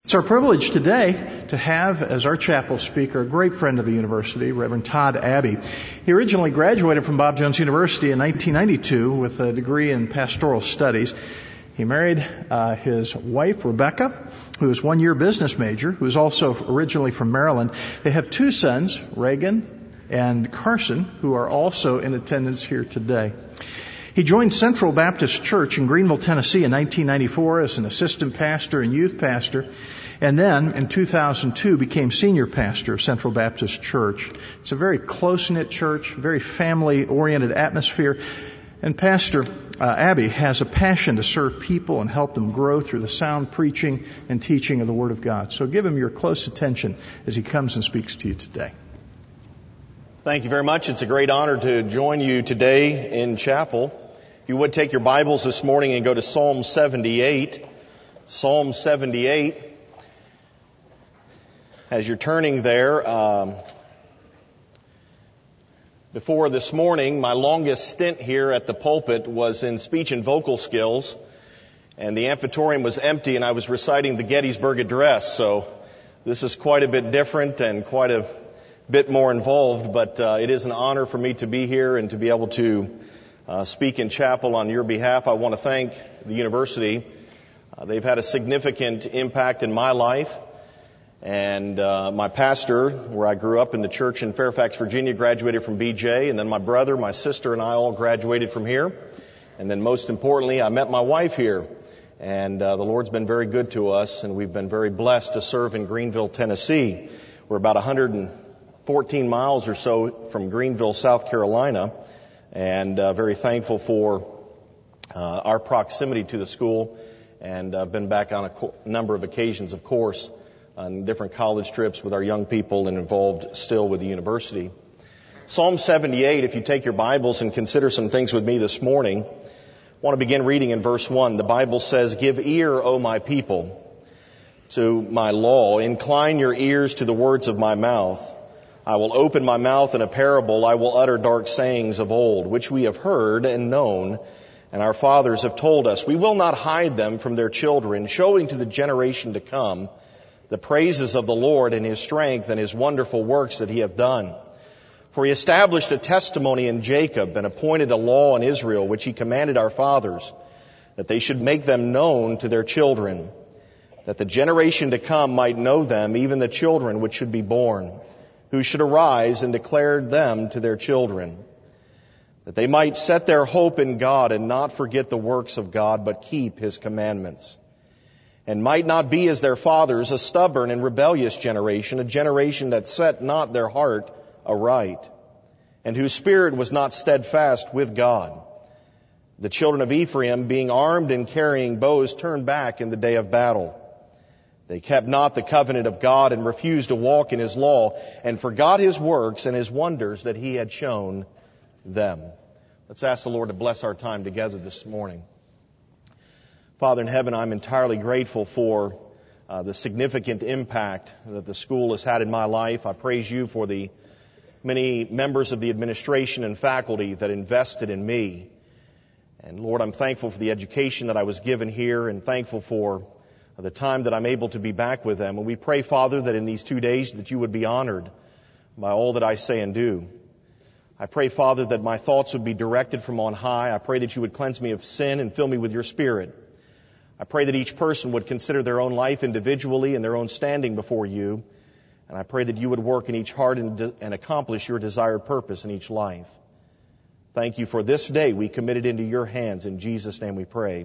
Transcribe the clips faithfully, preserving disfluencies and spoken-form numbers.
It's our privilege today to have as our chapel speaker a great friend of the university, Reverend Todd Abbey. He originally graduated from Bob Jones University in nineteen ninety-two with a degree in pastoral studies. He married uh, his wife, Rebecca, who is one year business major, who is also originally from Maryland. They have two sons, Reagan and Carson, who are also in attendance here today. He joined Central Baptist Church in Greenville, Tennessee in nineteen ninety-four as an assistant pastor and youth pastor, and then in two thousand two became senior pastor of Central Baptist Church. It's a very close-knit church, very family-oriented atmosphere, and Pastor uh, Abbey has a passion to serve people and help them grow through the sound preaching and teaching of the Word of God. So give him your close attention as he comes and speaks to you today. Thank you very much. It's a great honor to join you today in chapel. If you would take your Bibles this morning and go to Psalm seventy-eight. Psalm seventy-eight. As you're turning there, um, before this morning, my longest stint here at the pulpit was in speech and vocal skills, and the amphitorium was empty, and I was reciting the Gettysburg Address. So this is quite a bit different and quite a bit more involved, but uh, it is an honor for me to be here and to be able to uh, speak in chapel on your behalf. I want to thank the university. Uh, they've had a significant impact in my life. And uh, my pastor, where I grew up in the church in Fairfax, Virginia, graduated from B J. And then my brother, my sister, and I all graduated from here. And then most importantly, I met my wife here. And uh, the Lord's been very good to us, and we've been very blessed to serve in Greenville, Tennessee. We're about one hundred fourteen miles or so from Greenville, South Carolina, and uh, very thankful for uh, our proximity to the school. And I've been back on a co- number of occasions, of course, on different college trips with our young people and involved still with the university. Psalm seventy-eight, if you take your Bibles and consider some things with me this morning, I want to begin reading in verse one. The Bible says, "Give ear, O my people, to my law. Incline your ears to the words of my mouth. I will open my mouth in a parable. I will utter dark sayings of old, which we have heard and known, and our fathers have told us. We will not hide them from their children, showing to the generation to come the praises of the Lord and His strength and His wonderful works that He hath done. For He established a testimony in Jacob and appointed a law in Israel, which He commanded our fathers, that they should make them known to their children, that the generation to come might know them, even the children which should be born, who should arise and declare them to their children, that they might set their hope in God and not forget the works of God, but keep His commandments, and might not be as their fathers, a stubborn and rebellious generation, a generation that set not their heart aright, and whose spirit was not steadfast with God. The children of Ephraim, being armed and carrying bows, turned back in the day of battle. They kept not the covenant of God and refused to walk in His law, and forgot His works and His wonders that He had shown them." Let's ask the Lord to bless our time together this morning. Father in heaven, I'm entirely grateful for uh, the significant impact that the school has had in my life. I praise You for the many members of the administration and faculty that invested in me. And Lord, I'm thankful for the education that I was given here and thankful for the time that I'm able to be back with them. And we pray, Father, that in these two days that You would be honored by all that I say and do. I pray, Father, that my thoughts would be directed from on high. I pray that You would cleanse me of sin and fill me with Your Spirit. I pray that each person would consider their own life individually and their own standing before You. And I pray that You would work in each heart and, de- and accomplish Your desired purpose in each life. Thank You for this day. We commit it into Your hands. In Jesus' name we pray.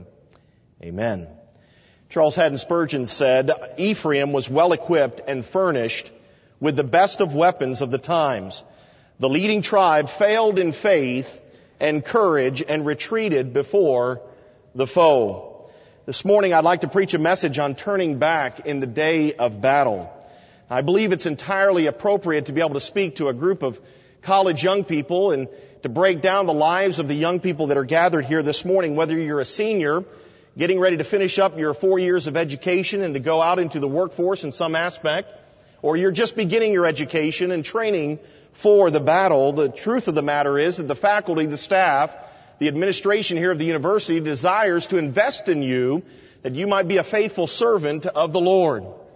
Amen. Charles Haddon Spurgeon said, "Ephraim was well equipped and furnished with the best of weapons of the times. The leading tribe failed in faith and courage and retreated before the foe." This morning I'd like to preach a message on turning back in the day of battle. I believe it's entirely appropriate to be able to speak to a group of college young people and to break down the lives of the young people that are gathered here this morning, whether you're a senior getting ready to finish up your four years of education and to go out into the workforce in some aspect, or you're just beginning your education and training for the battle. The truth of the matter is that the faculty, the staff, the administration here of the university desires to invest in you that you might be a faithful servant of the Lord.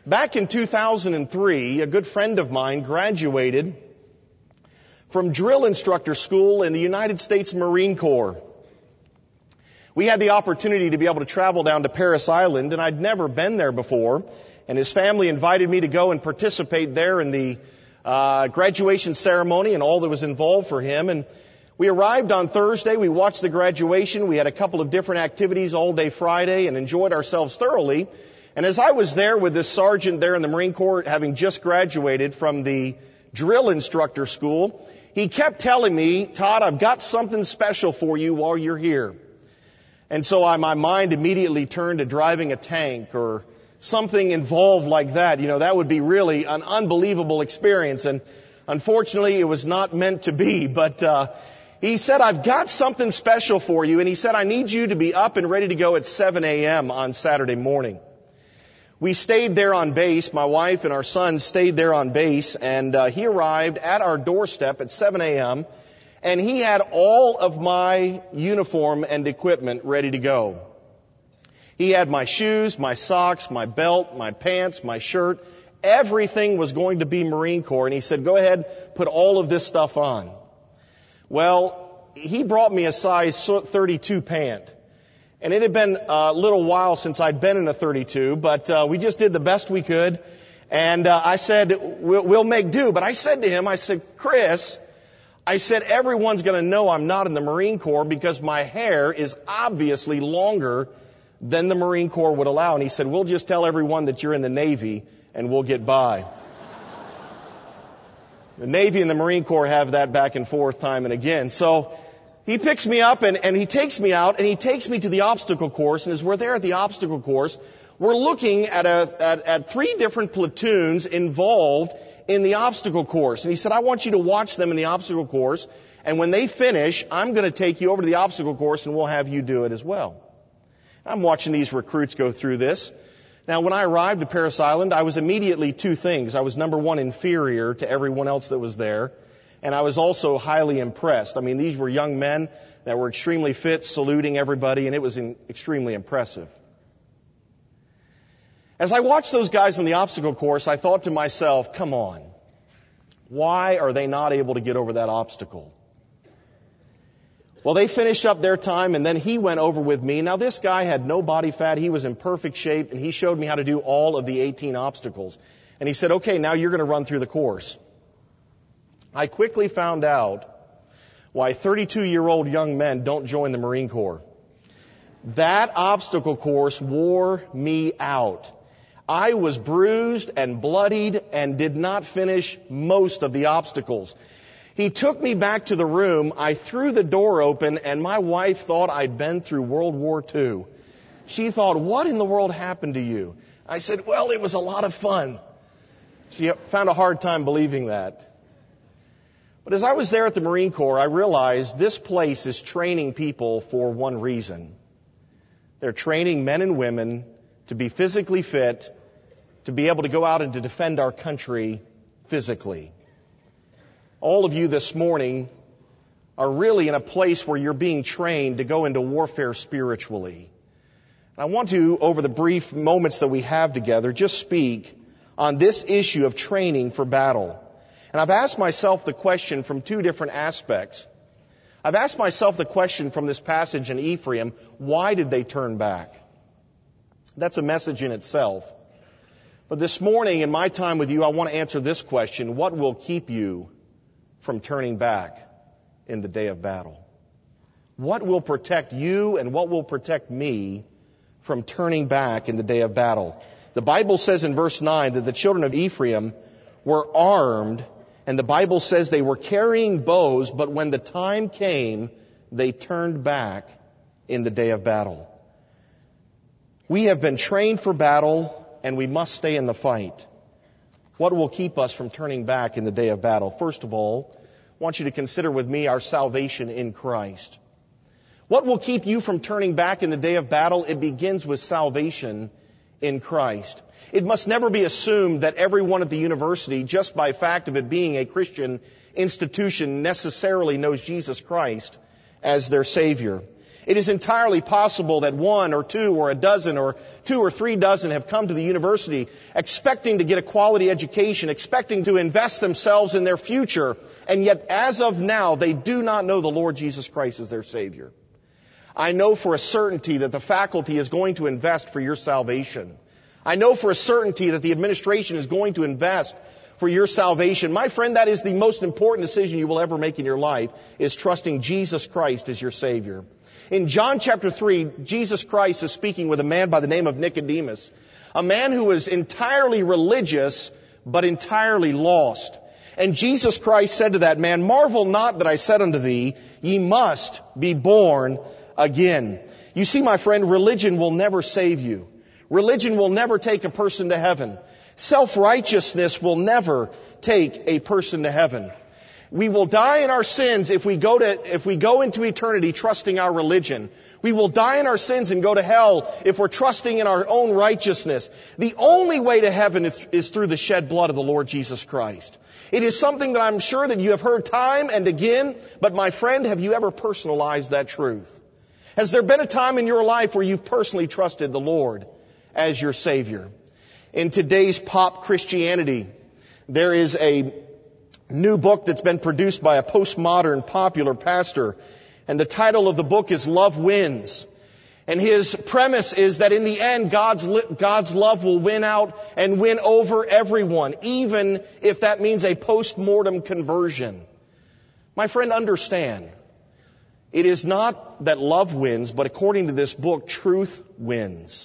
Back in two thousand three, a good friend of mine graduated from drill instructor school in the United States Marine Corps. We had the opportunity to be able to travel down to Parris Island, and I'd never been there before. And his family invited me to go and participate there in the uh, graduation ceremony and all that was involved for him. And we arrived on Thursday. We watched the graduation. We had a couple of different activities all day Friday and enjoyed ourselves thoroughly. And as I was there with this sergeant there in the Marine Corps, having just graduated from the drill instructor school, he kept telling me, Todd, I've got something special for you while you're here. And so I, my mind immediately turned to driving a tank or something involved like that. You know, that would be really an unbelievable experience. And unfortunately, it was not meant to be. But uh he said, I've got something special for you. And he said, I need you to be up and ready to go at seven a.m. on Saturday morning. We stayed there on base. My wife and our son stayed there on base. And uh, he arrived at our doorstep at seven a.m. And he had all of my uniform and equipment ready to go. He had my shoes, my socks, my belt, my pants, my shirt. Everything was going to be Marine Corps. And he said, go ahead, put all of this stuff on. Well, he brought me a size thirty-two pant. And it had been a little while since I'd been in a thirty-two, but uh, we just did the best we could. And uh, I said, we'll, we'll make do. But I said to him, I said, Chris, I said, everyone's going to know I'm not in the Marine Corps because my hair is obviously longer than the Marine Corps would allow. And he said, we'll just tell everyone that you're in the Navy and we'll get by. The Navy and the Marine Corps have that back and forth time and again. So he picks me up and, and he takes me out and he takes me to the obstacle course. And as we're there at the obstacle course, we're looking at, a, at, at three different platoons involved in the obstacle course. And he said, I want you to watch them in the obstacle course. And when they finish, I'm going to take you over to the obstacle course and we'll have you do it as well. I'm watching these recruits go through this. Now, when I arrived at Parris Island, I was immediately two things. I was, number one, inferior to everyone else that was there. And I was also highly impressed. I mean, these were young men that were extremely fit, saluting everybody, and it was in, extremely impressive. As I watched those guys on the obstacle course, I thought to myself, come on, why are they not able to get over that obstacle? Well, they finished up their time, and then he went over with me. Now, this guy had no body fat. He was in perfect shape, and he showed me how to do all of the eighteen obstacles. And he said, okay, now you're going to run through the course. I quickly found out why thirty-two-year-old young men don't join the Marine Corps. That obstacle course wore me out. I was bruised and bloodied and did not finish most of the obstacles. He took me back to the room. I threw the door open, and my wife thought I'd been through World War Two. She thought, what in the world happened to you? I said, well, it was a lot of fun. She found a hard time believing that. But as I was there at the Marine Corps, I realized this place is training people for one reason. They're training men and women to be physically fit, to be able to go out and to defend our country physically. All of you this morning are really in a place where you're being trained to go into warfare spiritually. I want to, over the brief moments that we have together, just speak on this issue of training for battle. And I've asked myself the question from two different aspects. I've asked myself the question from this passage in Ephraim, why did they turn back? That's a message in itself. But this morning, in my time with you, I want to answer this question, what will keep you from turning back in the day of battle? What will protect you and what will protect me from turning back in the day of battle? The Bible says in verse nine that the children of Ephraim were armed, and the Bible says they were carrying bows, but when the time came, they turned back in the day of battle. We have been trained for battle, and we must stay in the fight. What will keep us from turning back in the day of battle? First of all, I want you to consider with me our salvation in Christ. What will keep you from turning back in the day of battle? It begins with salvation in Christ. It must never be assumed that everyone at the university, just by fact of it being a Christian institution, necessarily knows Jesus Christ as their Savior. It is entirely possible that one or two or a dozen or two or three dozen have come to the university expecting to get a quality education, expecting to invest themselves in their future, and yet as of now, they do not know the Lord Jesus Christ as their Savior. I know for a certainty that the faculty is going to invest for your salvation. I know for a certainty that the administration is going to invest for your salvation. My friend, that is the most important decision you will ever make in your life, is trusting Jesus Christ as your Savior. In John chapter three, Jesus Christ is speaking with a man by the name of Nicodemus, a man who was entirely religious, but entirely lost. And Jesus Christ said to that man, "Marvel not that I said unto thee, ye must be born again." You see, my friend, religion will never save you. Religion will never take a person to heaven. Self-righteousness will never take a person to heaven. We will die in our sins if we go to, if we go into eternity trusting our religion. We will die in our sins and go to hell if we're trusting in our own righteousness. The only way to heaven is, is through the shed blood of the Lord Jesus Christ. It is something that I'm sure that you have heard time and again, but my friend, have you ever personalized that truth? Has there been a time in your life where you've personally trusted the Lord as your Savior? In today's pop Christianity, there is a new book that's been produced by a postmodern popular pastor, and the title of the book is Love Wins. And his premise is that in the end, God's God's love will win out and win over everyone, even if that means a post-mortem conversion. My friend, understand, it is not that love wins, but according to this book, truth wins.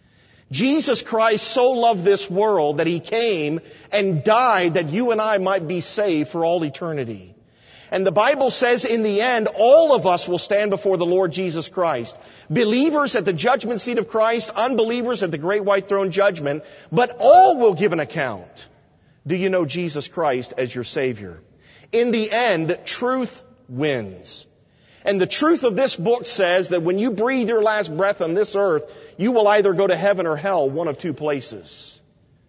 Jesus Christ so loved this world that He came and died that you and I might be saved for all eternity. And the Bible says in the end, all of us will stand before the Lord Jesus Christ. Believers at the judgment seat of Christ, unbelievers at the great white throne judgment, but all will give an account. Do you know Jesus Christ as your Savior? In the end, truth wins. And the truth of this book says that when you breathe your last breath on this earth, you will either go to heaven or hell, one of two places.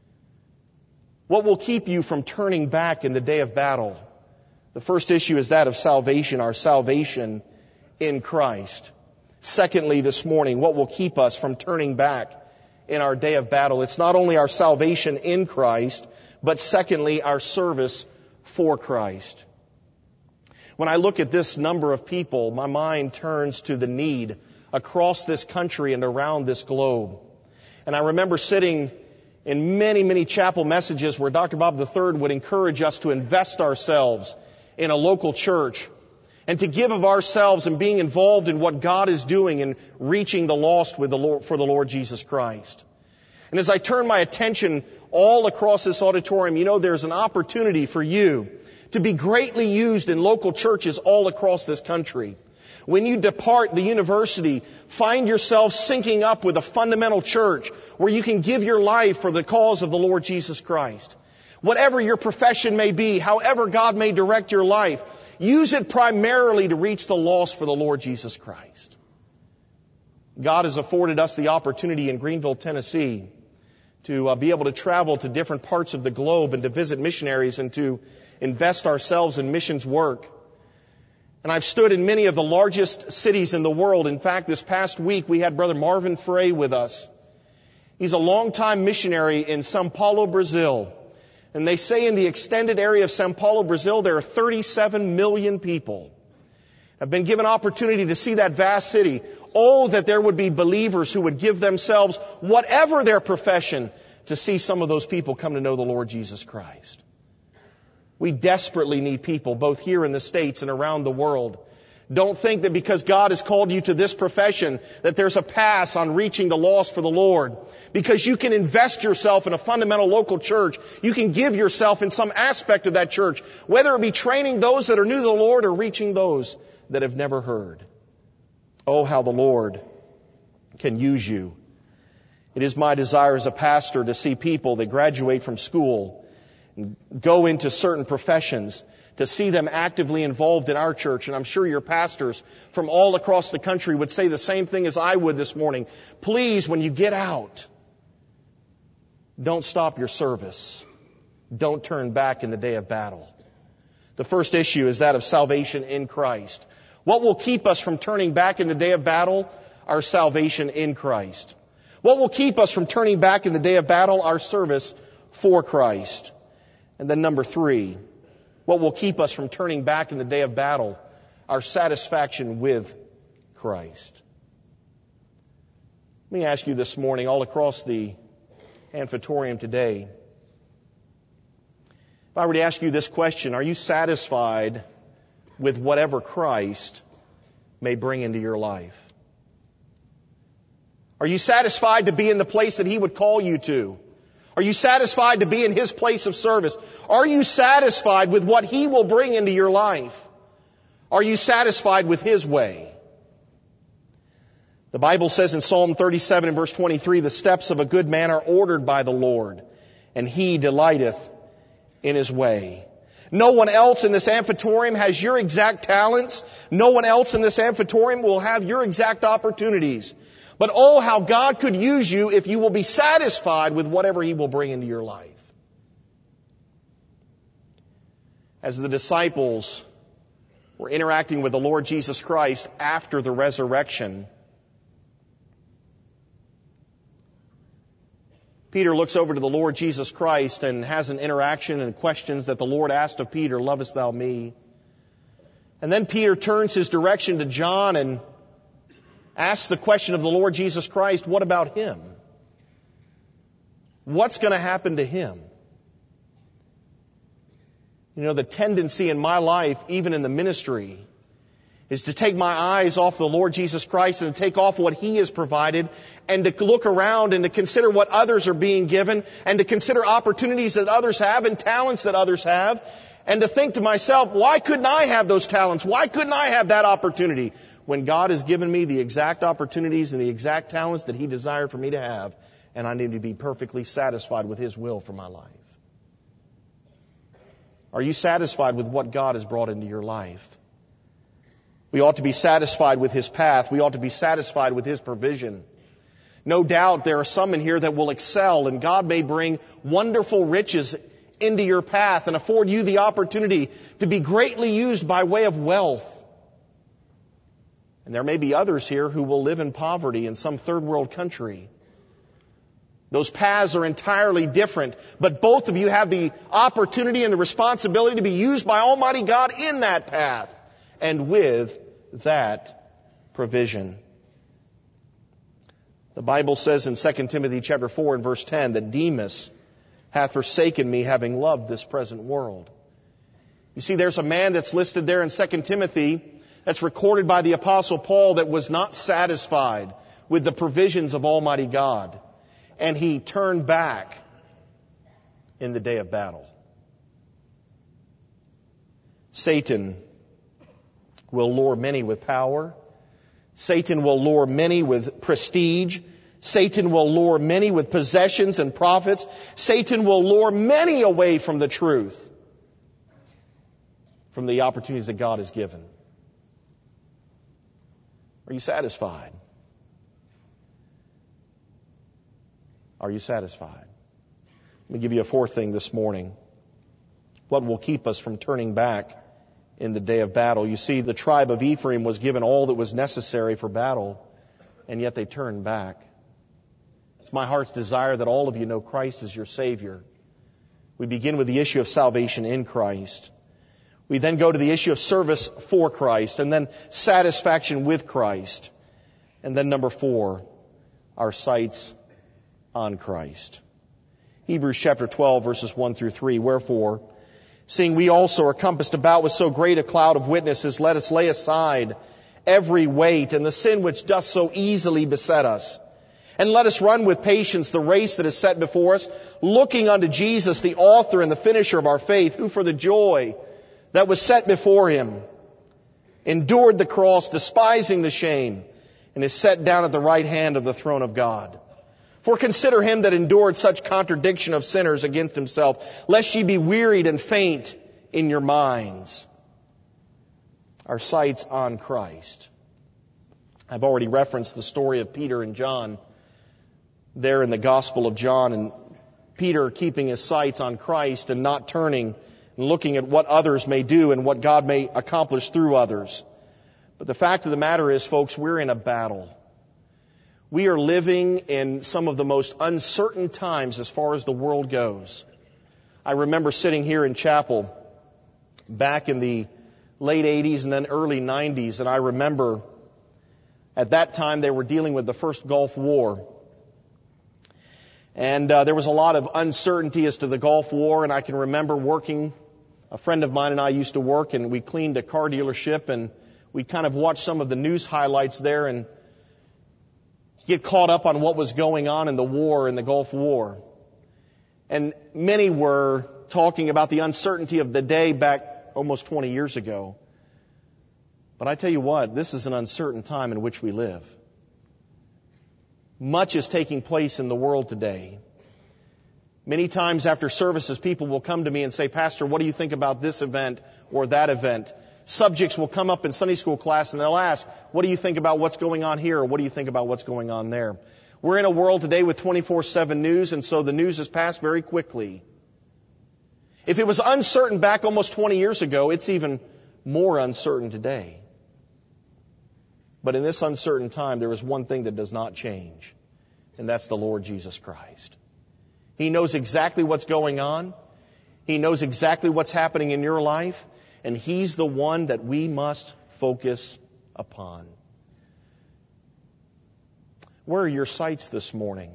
What will keep you from turning back in the day of battle? The first issue is that of salvation, our salvation in Christ. Secondly, this morning, what will keep us from turning back in our day of battle? It's not only our salvation in Christ, but secondly, our service for Christ. When I look at this number of people, my mind turns to the need across this country and around this globe. And I remember sitting in many, many chapel messages where Doctor Bob the Third would encourage us to invest ourselves in a local church and to give of ourselves and being involved in what God is doing in reaching the lost with the Lord, for the Lord Jesus Christ. And as I turn my attention all across this auditorium, you know, there's an opportunity for you to be greatly used in local churches all across this country. When you depart the university, find yourself syncing up with a fundamental church where you can give your life for the cause of the Lord Jesus Christ. Whatever your profession may be, however God may direct your life, use it primarily to reach the lost for the Lord Jesus Christ. God has afforded us the opportunity in Greenville, Tennessee, to uh, be able to travel to different parts of the globe and to visit missionaries and to invest ourselves in missions work. And I've stood in many of the largest cities in the world. In fact, this past week we had Brother Marvin Frey with us. He's a longtime missionary in São Paulo, Brazil. And they say in the extended area of São Paulo, Brazil, there are thirty-seven million people. I've been given opportunity to see that vast city. Oh, that there would be believers who would give themselves, whatever their profession, to see some of those people come to know the Lord Jesus Christ. We desperately need people, both here in the States and around the world. Don't think that because God has called you to this profession that there's a pass on reaching the lost for the Lord. Because you can invest yourself in a fundamental local church. You can give yourself in some aspect of that church, whether it be training those that are new to the Lord or reaching those that have never heard. Oh, how the Lord can use you. It is my desire as a pastor to see people that graduate from school and go into certain professions, to see them actively involved in our church. And I'm sure your pastors from all across the country would say the same thing as I would this morning. Please, when you get out, don't stop your service. Don't turn back in the day of battle. The first issue is that of salvation in Christ. What will keep us from turning back in the day of battle? Our salvation in Christ. What will keep us from turning back in the day of battle? Our service for Christ. And then number three, what will keep us from turning back in the day of battle? Our satisfaction with Christ. Let me ask you this morning, all across the Amphitorium today, if I were to ask you this question, are you satisfied with whatever Christ may bring into your life? Are you satisfied to be in the place that He would call you to? Are you satisfied to be in His place of service? Are you satisfied with what He will bring into your life? Are you satisfied with His way? The Bible says in Psalm thirty-seven and verse twenty-three, the steps of a good man are ordered by the Lord, and He delighteth in His way. No one else in this amphitorium has your exact talents. No one else in this amphitorium will have your exact opportunities. But oh, how God could use you if you will be satisfied with whatever He will bring into your life. As the disciples were interacting with the Lord Jesus Christ after the resurrection, Peter looks over to the Lord Jesus Christ and has an interaction and questions that the Lord asked of Peter, "Lovest thou me?" And then Peter turns his direction to John and asks the question of the Lord Jesus Christ, what about him? What's going to happen to him? You know, the tendency in my life, even in the ministry, is to take my eyes off the Lord Jesus Christ and to take off what He has provided and to look around and to consider what others are being given and to consider opportunities that others have and talents that others have and to think to myself, why couldn't I have those talents? Why couldn't I have that opportunity? When God has given me the exact opportunities and the exact talents that He desired for me to have, and I need to be perfectly satisfied with His will for my life. Are you satisfied with what God has brought into your life? We ought to be satisfied with His path. We ought to be satisfied with His provision. No doubt there are some in here that will excel, and God may bring wonderful riches into your path and afford you the opportunity to be greatly used by way of wealth. And there may be others here who will live in poverty in some third world country. Those paths are entirely different, but both of you have the opportunity and the responsibility to be used by Almighty God in that path and with that provision. The Bible says in Second Timothy chapter four and verse ten that Demas hath forsaken me, having loved this present world. You see, there's a man that's listed there in Second Timothy that's recorded by the Apostle Paul that was not satisfied with the provisions of Almighty God. And he turned back in the day of battle. Satan will lure many with power. Satan will lure many with prestige. Satan will lure many with possessions and profits. Satan will lure many away from the truth, from the opportunities that God has given. Are you satisfied? Are you satisfied? Let me give you a fourth thing this morning. What will keep us from turning back in the day of battle? You see, the tribe of Ephraim was given all that was necessary for battle, and yet they turned back. It's my heart's desire that all of you know Christ as your Savior. We begin with the issue of salvation in Christ. We then go to the issue of service for Christ, and then satisfaction with Christ. And then number four, our sights on Christ. Hebrews chapter twelve, verses one through three. Wherefore, seeing we also are compassed about with so great a cloud of witnesses, let us lay aside every weight and the sin which doth so easily beset us. And let us run with patience the race that is set before us, looking unto Jesus, the author and the finisher of our faith, who for the joy that was set before Him endured the cross, despising the shame, and is set down at the right hand of the throne of God. For consider Him that endured such contradiction of sinners against Himself, lest ye be wearied and faint in your minds. Our sights on Christ. I've already referenced the story of Peter and John there in the Gospel of John, and Peter keeping his sights on Christ and not turning and looking at what others may do and what God may accomplish through others. But the fact of the matter is, folks, we're in a battle. We are living in some of the most uncertain times as far as the world goes. I remember sitting here in chapel back in the late eighties and then early nineties, and I remember at that time they were dealing with the first Gulf War. And uh, there was a lot of uncertainty as to the Gulf War, and I can remember working, a friend of mine and I used to work, and we cleaned a car dealership, and we'd kind of watch some of the news highlights there and get caught up on what was going on in the war, in the Gulf War. And many were talking about the uncertainty of the day back almost twenty years ago. But I tell you what, this is an uncertain time in which we live. Much is taking place in the world today. Many times after services, people will come to me and say, Pastor, what do you think about this event or that event? Subjects will come up in Sunday school class and they'll ask, what do you think about what's going on here? Or what do you think about what's going on there? We're in a world today with twenty-four seven news, and so the news has passed very quickly. If it was uncertain back almost twenty years ago, it's even more uncertain today. But in this uncertain time, there is one thing that does not change, and that's the Lord Jesus Christ. He knows exactly what's going on. He knows exactly what's happening in your life, and He's the one that we must focus upon. Where are your sights this morning?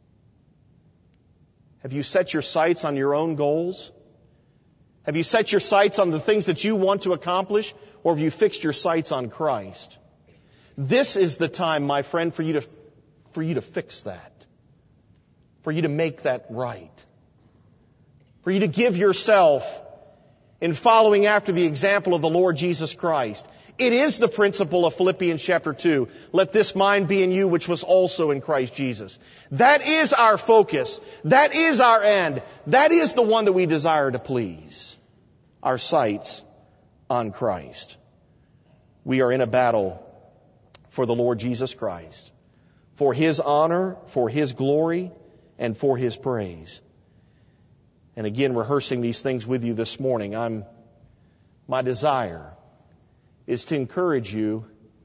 Have you set your sights on your own goals? Have you set your sights on the things that you want to accomplish, or have you fixed your sights on Christ? This is the time, my friend, for you to, for you to fix that. For you to make that right. For you to give yourself in following after the example of the Lord Jesus Christ. It is the principle of Philippians chapter two. Let this mind be in you, which was also in Christ Jesus. That is our focus. That is our end. That is the one that we desire to please. Our sights on Christ. We are in a battle for the Lord Jesus Christ, for His honor, for His glory, and for His praise. And again, rehearsing these things with you this morning, I'm, my desire is to encourage you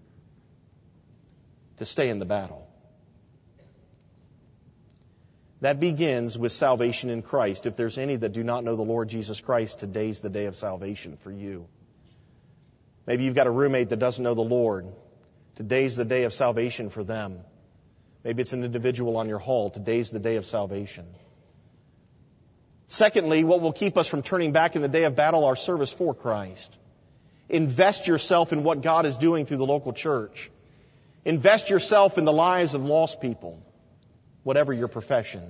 to stay in the battle. That begins with salvation in Christ. If there's any that do not know the Lord Jesus Christ, today's the day of salvation for you. Maybe you've got a roommate that doesn't know the Lord. Today's the day of salvation for them. Maybe it's an individual on your hall. Today's the day of salvation. Secondly, what will keep us from turning back in the day of battle? Our service for Christ. Invest yourself in what God is doing through the local church. Invest yourself in the lives of lost people, whatever your profession.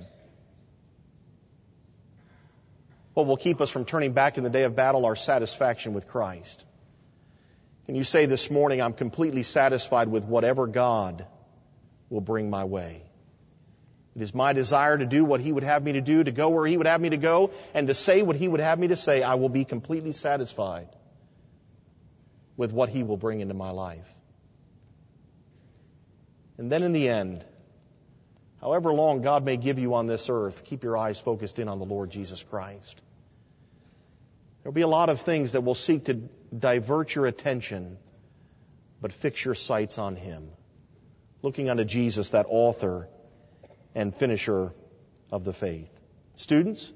What will keep us from turning back in the day of battle? Our satisfaction with Christ. Can you say this morning, I'm completely satisfied with whatever God will bring my way? It is my desire to do what He would have me to do, to go where He would have me to go, and to say what He would have me to say. I will be completely satisfied with what He will bring into my life. And then in the end, however long God may give you on this earth, keep your eyes focused in on the Lord Jesus Christ. There'll be a lot of things that will seek to divert your attention, but fix your sights on Him. Looking unto Jesus, that author and finisher of the faith. Students,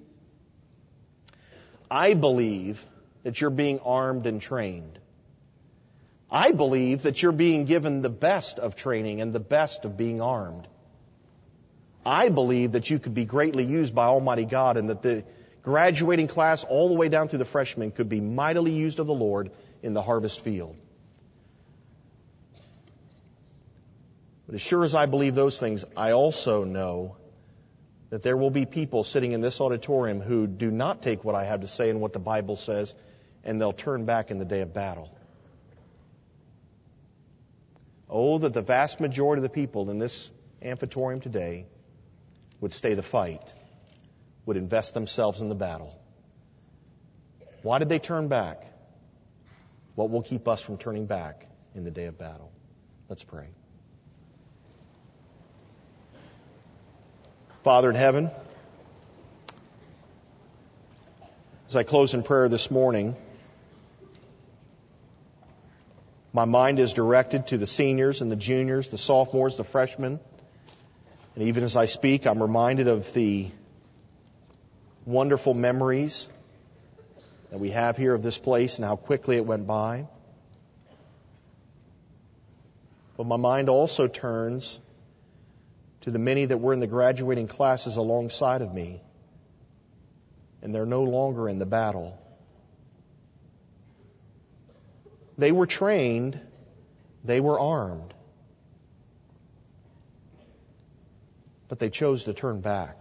I believe that you're being armed and trained. I believe that you're being given the best of training and the best of being armed. I believe that you could be greatly used by Almighty God, and that the graduating class all the way down through the freshmen could be mightily used of the Lord in the harvest field. But as sure as I believe those things, I also know that there will be people sitting in this auditorium who do not take what I have to say and what the Bible says, and they'll turn back in the day of battle. Oh, that the vast majority of the people in this amphitheater today would stay the fight, would invest themselves in the battle. Why did they turn back? What will keep us from turning back in the day of battle? Let's pray. Father in heaven, as I close in prayer this morning, My mind is directed to the seniors and the juniors, the sophomores, the freshmen. And even as I speak, I'm reminded of the wonderful memories that we have here of this place and how quickly it went by. But my mind also turns to the many that were in the graduating classes alongside of me, and they're no longer in the battle. They were trained, they were armed, but they chose to turn back.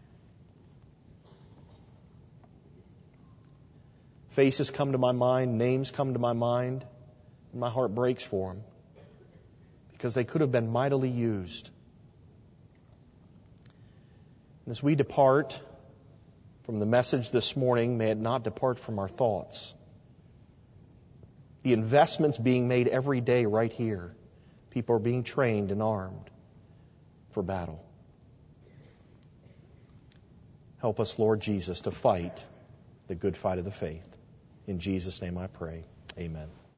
Faces come to my mind, names come to my mind, and my heart breaks for them because they could have been mightily used. And as we depart from the message this morning, may it not depart from our thoughts. The investments being made every day right here. People are being trained and armed for battle. Help us, Lord Jesus, to fight the good fight of the faith. In Jesus' name I pray. Amen.